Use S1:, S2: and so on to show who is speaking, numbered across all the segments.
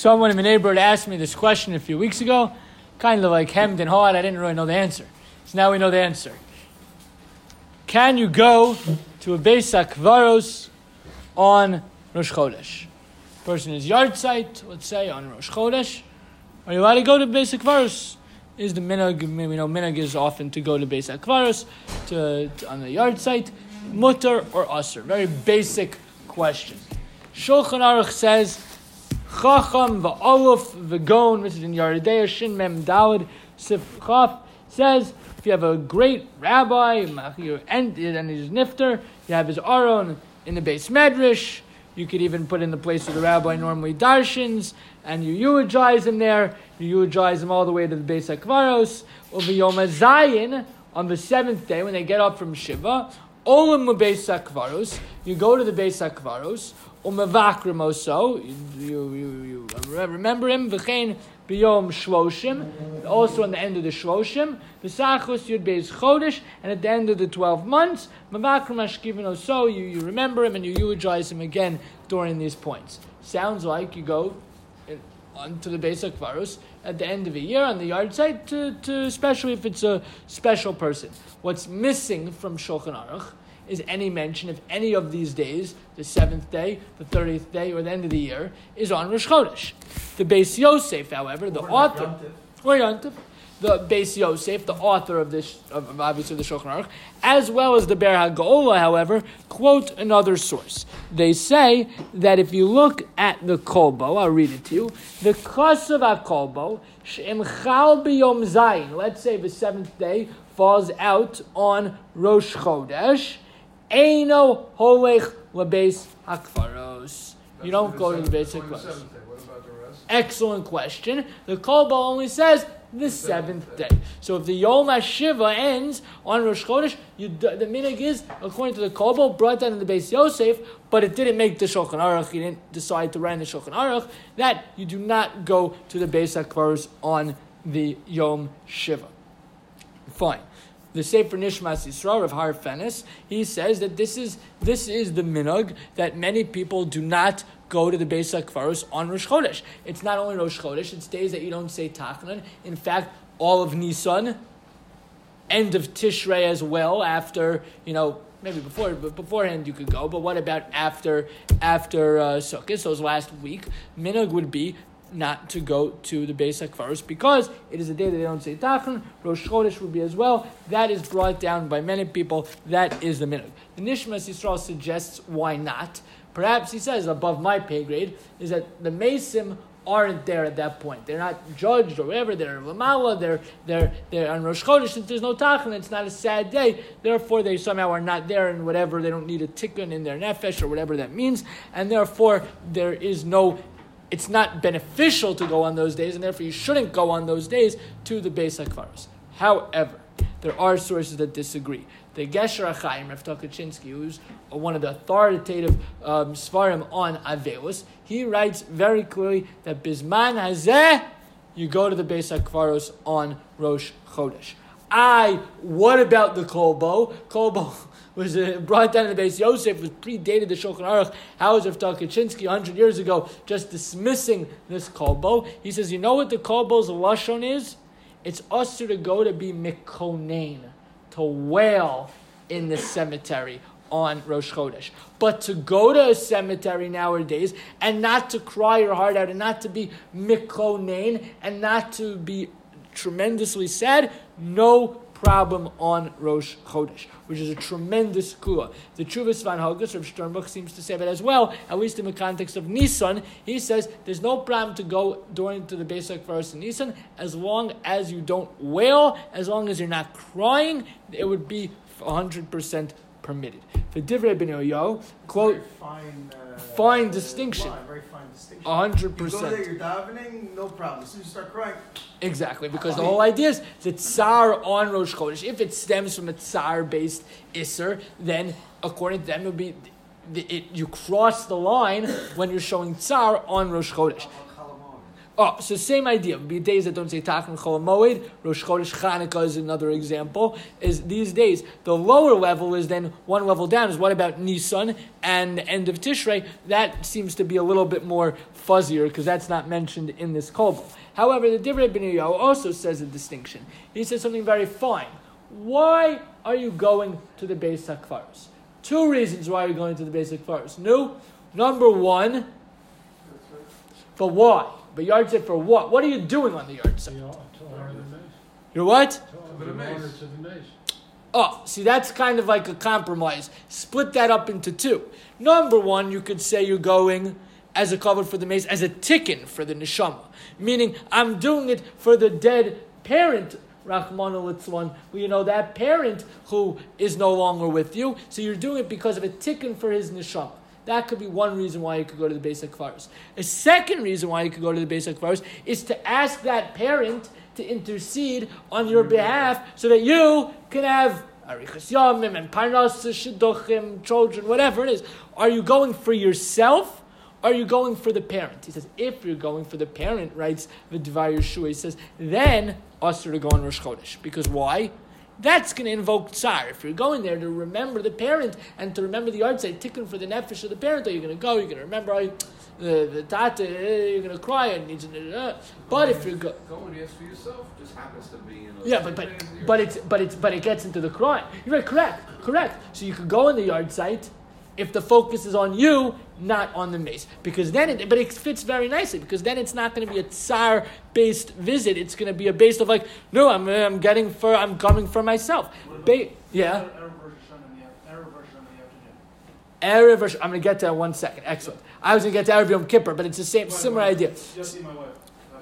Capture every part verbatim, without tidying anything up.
S1: Someone in my neighborhood asked me this question a few weeks ago, kind of like hemmed and hawed. I didn't really know the answer. So now we know the answer. Can you go to a Beis HaKvaros on Rosh Chodesh? Person is yard site, let's say, on Rosh Chodesh. Are you allowed to go to Beis HaKvaros? Is the minhag, we know minhag is often to go to Beis HaKvaros, to, to, on the yard site, mutter or asr? Very basic question. Shulchan Aruch says, Chacham v'oluf v'gon, which is in Yeridea, Shin Mem Daled, Sif Chaf, says, if you have a great rabbi, and he's nifter, you have his aron in the Beis Medrash, you could even put in the place where the rabbi normally darshins, and you eulogize him there, you eulogize him all the way to the Beis HaKvaros, over Yom HaZayin, on the seventh day, when they get up from Shiva, Olam Beis HaKvaros, you go to the Beis HaKvaros, Umavakrim also, you, you, you, you remember him, V'chein B'yom Shloshim, also on the end of the Shloshim, V'sachos Yud Beis Chodesh, and at the end of the twelve months, Mavakrim Ashkivin also, you, you remember him and you eulogize him again during these points. Sounds like you go in, onto the Beis HaKvaros at the end of a year on the yard site, to, to, especially if it's a special person. What's missing from Shulchan Aruch is any mention of any of these days, the seventh day, the thirtieth day, or the end of the year, is on Rosh Chodesh. The Beis Yosef, however, the or author, or Yontif, the Beis Yosef, the author of this, of obviously the Shulchan Aruch, as well as the Ber HaGaola, however, quote another source. They say that if you look at the Kolbo, I'll read it to you, the Kasav HaKolbo, She'im Chal B'Yom Zayin, let's say the seventh day falls out on Rosh Chodesh, Eino holech lebeis hakvaros. You don't go to the Beis HaKvaros. Excellent question. The Kolbo only says the seventh day. So if the Yom HaShiva ends on Rosh Chodesh, you, the minhag is, according to the Kolbo, brought down in the Beis Yosef, but it didn't make the Shulchan Aruch. He didn't decide to write in the Shulchan Aruch that you do not go to the Beis HaKvaros on the Yom Shiva. Fine. The Sefer Nishmas Yisrael of Har Fenis, he says that this is this is the minhag that many people do not go to the Beis HaKvaros on Rosh Chodesh. It's not only Rosh Chodesh; it's days that you don't say Tachnan. In fact, all of Nisan, end of Tishrei as well. After you know, maybe before, but beforehand you could go. But what about after after uh, Sukkot? So last week, minhag would be not to go to the Beis HaKvaros because it is a day that they don't say Tachon. Rosh Chodesh would be as well. That is brought down by many people. That is the minhag. The Nishmas Yisrael suggests why not. Perhaps he says above my pay grade is that the Mesim aren't there at that point. They're not judged or whatever. They're Lamala. They're they're they're on Rosh Chodesh. Since there's no Tachon, it's not a sad day. Therefore, they somehow are not there and whatever. They don't need a tikkun in their nefesh or whatever that means. And therefore, there is no. It's not beneficial to go on those days, and therefore you shouldn't go on those days to the Beis HaKvaros. However, there are sources that disagree. The Gesher HaChaim, Rav Tukachinsky, who's one of the authoritative um, Svarim on Avelos, he writes very clearly that Bizman Hazeh, you go to the Beis HaKvaros on Rosh Chodesh. I, what about the Kolbo? Kolbo was uh, brought down to the Beis Yosef, was predated the Shulchan Aruch. How is Rav Tukachinsky one hundred years ago just dismissing this Kolbo? He says, you know what the Kolbo's Lashon is? It's usher to go to be Mikonain, to wail in the cemetery on Rosh Chodesh. But to go to a cemetery nowadays and not to cry your heart out and not to be Mikonain and not to be tremendously sad, no problem on Rosh Chodesh, which is a tremendous kula. The Chuvas Van Hogus, Rav Sternbuch, seems to say that as well, at least in the context of Nisan. He says there's no problem to go during to the Beis HaKvaros in Nisan as long as you don't wail, as long as you're not crying, it would be one hundred percent permitted. For Divrei Ben Yoyo, quote,
S2: fine, uh,
S1: fine distinction.
S2: Line, very fine distinction.
S1: one hundred percent.
S2: You go there, you're davening, no problem. As soon as you start crying.
S1: Exactly, because the whole idea is the tsar on Rosh Chodesh. If it stems from a tsar-based Isser, then according to them, it would be it, it, you cross the line when you're showing tsar on Rosh Chodesh. Oh, so same idea. Be days that don't say Tachan Chol Moed. Rosh Chodesh Chanukah is another example. Is these days the lower level is then one level down. Is what about Nisan and the end of Tishrei? That seems to be a little bit more fuzzier because that's not mentioned in this kol. However, the Divrei Ben Yahu also says a distinction. He says something very fine. Why are you going to the Beis HaKfaros? Two reasons why you're going to the Beis HaKfaros. No, number one, for why? But yard site for what? What are you doing on the yard site? You're what? Oh, see, that's kind of like a compromise. Split that up into two. Number one, you could say you're going as a cover for the mace, as a tikkun for the neshama. Meaning, I'm doing it for the dead parent, Rachmana litzlan, you know, that parent who is no longer with you. So you're doing it because of a tikkun for his neshama. That could be one reason why you could go to the Beis HaKfaros. A second reason why you could go to the Beis HaKfaros is to ask that parent to intercede on your behalf so that you can have arichas yamim and parnas shidduchim, children, whatever it is. Are you going for yourself? Or are you going for the parent? He says, if you're going for the parent, writes the Dvar Yeshua, he says, then usher to go on Rosh Chodesh. Because why? That's going to invoke tsar. If you're going there to remember the parent and to remember the yard site, tikkun for the nefesh of the parent, are you going to go? You're going to remember uh, the, the tata, uh, you're going to cry. And uh, but if you go,
S3: go and ask for yourself, just happens to be. You know,
S1: yeah, but but but it's but it's but it gets into the crying. You're right, correct, correct. So you could go in the yard site if the focus is on you, not on the mace. Because then it, but it fits very nicely, because then it's not going to be a tsar-based visit. It's going to be a based of like, no, I'm I'm getting for, I'm coming for myself. Ba- yeah. Erev version. I'm going to get to that in one second. Excellent. I was going to get to Erev Yom Kippur, but it's the same, similar idea.
S2: Just see my wife.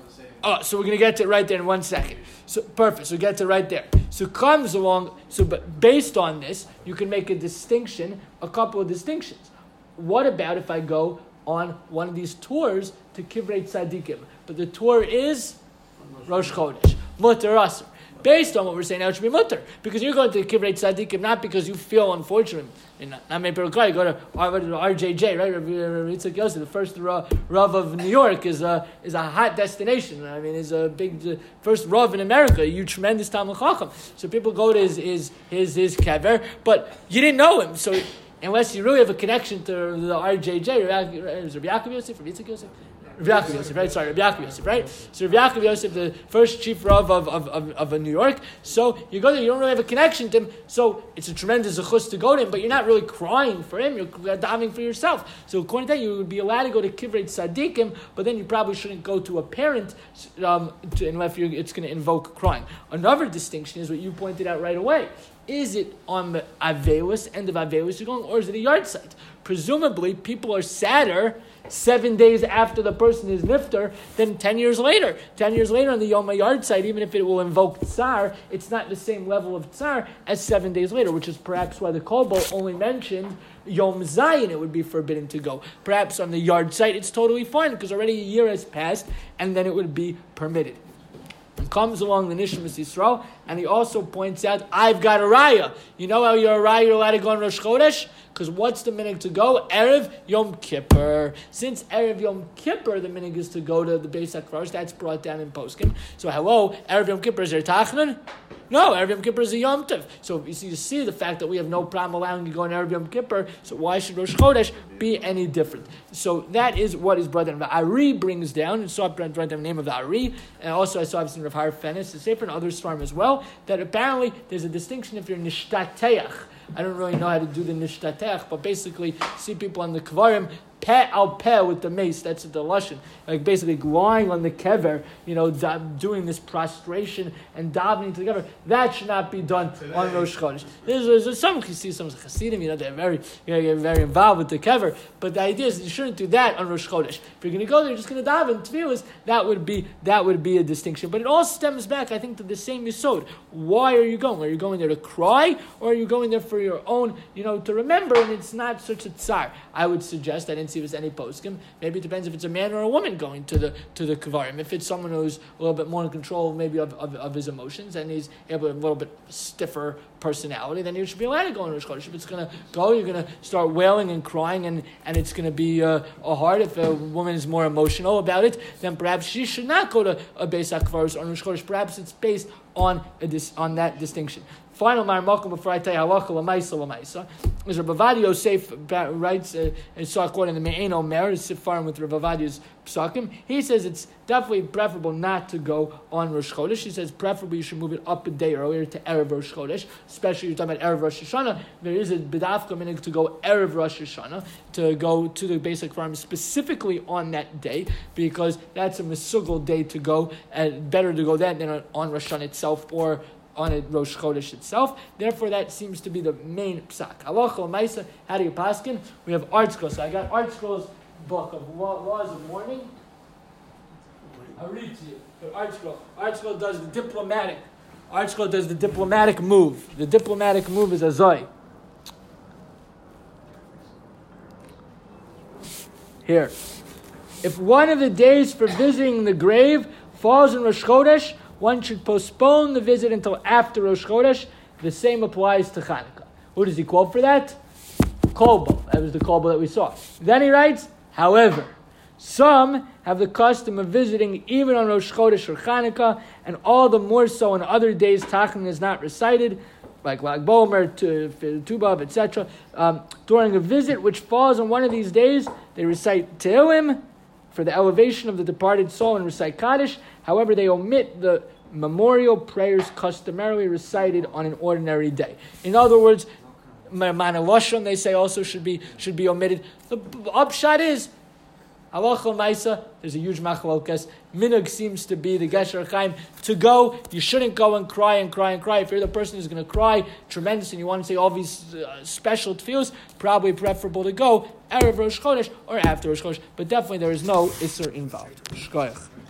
S1: Oh, so we're going to get to it right there in one second. So perfect. So we get to right there. So comes along. So, but based on this, you can make a distinction, a couple of distinctions. What about if I go on one of these tours to Kivrei Tzadikim? But the tour is Rosh Chodesh, Mutter Asr. Based on what we're saying now, it should be mutter, because you're going to Kivrei Tzadikim not because you feel unfortunate. And not many people go to R J J, right? Yitzchak Yosef, the first Rav of New York, is a is a hot destination. I mean, is a big uh, first Rav in America. You tremendous Talmud Chacham. So people go to his his his, his kever, but you didn't know him, so unless you really have a connection to the R J J, is Rabbi Yaakov Yosef or Yitzchak Yosef? Rabbi Yaakov Yosef, right? Sorry, Rabbi Yaakov Yosef, right? So Rabbi Yaakov Yosef, the first chief Rav of, of, of, of New York. So you go there, you don't really have a connection to him, so it's a tremendous zechus to go to him, but you're not really crying for him, you're davening for yourself. So according to that, you would be allowed to go to Kivrei Tzadikim, but then you probably shouldn't go to a parent um, to, unless you're, it's going to invoke crying. Another distinction is what you pointed out right away. Is it on the Avelis, end of Avelis you're going, or is it a yard site? Presumably, people are sadder seven days after the person is nifter than ten years later. Ten years later on the Yom HaYard site, even if it will invoke tsar, it's not the same level of tsar as seven days later, which is perhaps why the Kolbo only mentioned Yom Zayin, it would be forbidden to go. Perhaps on the yard site, it's totally fine, because already a year has passed, and then it would be permitted. Comes along the Nishmas Yisrael, and he also points out, I've got a raya. You know how you're a raya, you're allowed to go on Rosh Chodesh? Because what's the minhag to go? Erev Yom Kippur. Since Erev Yom Kippur, the minhag is to go to the Beis HaKfaros, that's brought down in Poskim. So hello, Erev Yom Kippur, is there Tachnan? No, Erev Yom Kippur is a Yom Tov. So you see, you see the fact that we have no problem allowing you to go on Erev Yom Kippur, so why should Rosh Chodesh be any different? So that is what is brought down. The Ari brings down, and so I brought down the name of the Ari, and also I saw I've seen Rav Har Fenis, the Sefer, and others from as well, that apparently there's a distinction if you're Nishtateach. I don't really know how to do the Nishtateach, but basically see people on the Kvarim, peh al peh with the mace, that's the lashon, like basically lying on the kever, you know, da- doing this prostration and davening together. That should not be done Today. on Rosh Chodesh. There's, there's some Chassidim, some Chassidim, you know, they're very, you know, very involved with the kever, but the idea is that you shouldn't do that on Rosh Chodesh. If you're going to go there, you're just going to daven tefillas. That would be that would be a distinction. But it all stems back, I think, to the same yesod. Why are you going? Are you going there to cry, or are you going there for your own, you know, to remember? And it's not such a tsar. I would suggest that in see if it's any poskim. Maybe it depends if it's a man or a woman going to the to the kvarim. If it's someone who's a little bit more in control, maybe of, of, of his emotions, and he's able a little bit stiffer personality, then you should be allowed to go in Rosh Chodesh. If it's going to go, you're going to start wailing and crying, and, and it's going to be uh, a hard. If a woman is more emotional about it, then perhaps she should not go to a Beis HaKvaros on Rosh Chodesh. Perhaps it's based on a dis, on that distinction. Final Marmakum before I tell you halacha l'maisa l'maisa is Rav Ovadia Yosef writes uh, and so according to Me'ein Omer, Sifarim with Rav Ovadia's psakim. He says it's definitely preferable not to go on Rosh Chodesh. He says preferably you should move it up a day earlier to Erev Rosh Chodesh, especially you're talking about Erev Rosh Hashanah. There is a b'dafka minhag to go Erev Rosh Hashanah, to go to the basic farm specifically on that day, because that's a mesugel day to go, and better to go then than on Rosh Hashanah itself or on a Rosh Chodesh itself. Therefore, that seems to be the main psak. Halacha l'maisa, how do you paskin? We have Art Scrolls. So I got Art Scrolls book of laws of mourning. I'll read to you. The Art Scroll. Art Scroll does the diplomatic. Art Scroll does the diplomatic move. The diplomatic move is a zoi. Here. If one of the days for visiting the grave falls in Rosh Chodesh, one should postpone the visit until after Rosh Chodesh. The same applies to Chanukah. Who does he quote for that? Kolbo. That was the Kolbo that we saw. Then he writes, however, some have the custom of visiting even on Rosh Chodesh or Chanukah, and all the more so on other days Tachanun is not recited, like Lag Bomer, Tubav, et cetera. Um, during a visit which falls on one of these days, they recite Tehillim for the elevation of the departed soul and recite Kaddish. However, they omit the memorial prayers customarily recited on an ordinary day. In other words, Mana Lashon, they say, also should be should be omitted. The upshot is, halacha l'maisa, there's a huge machlokas. Minhag seems to be the Gesher Chaim to go. You shouldn't go and cry and cry and cry. If you're the person who's going to cry tremendous and you want to say all these uh, special tefillos, probably preferable to go Erev Rosh Chodesh or after Rosh Chodesh. But definitely there is no Isser involved. Shkoyach.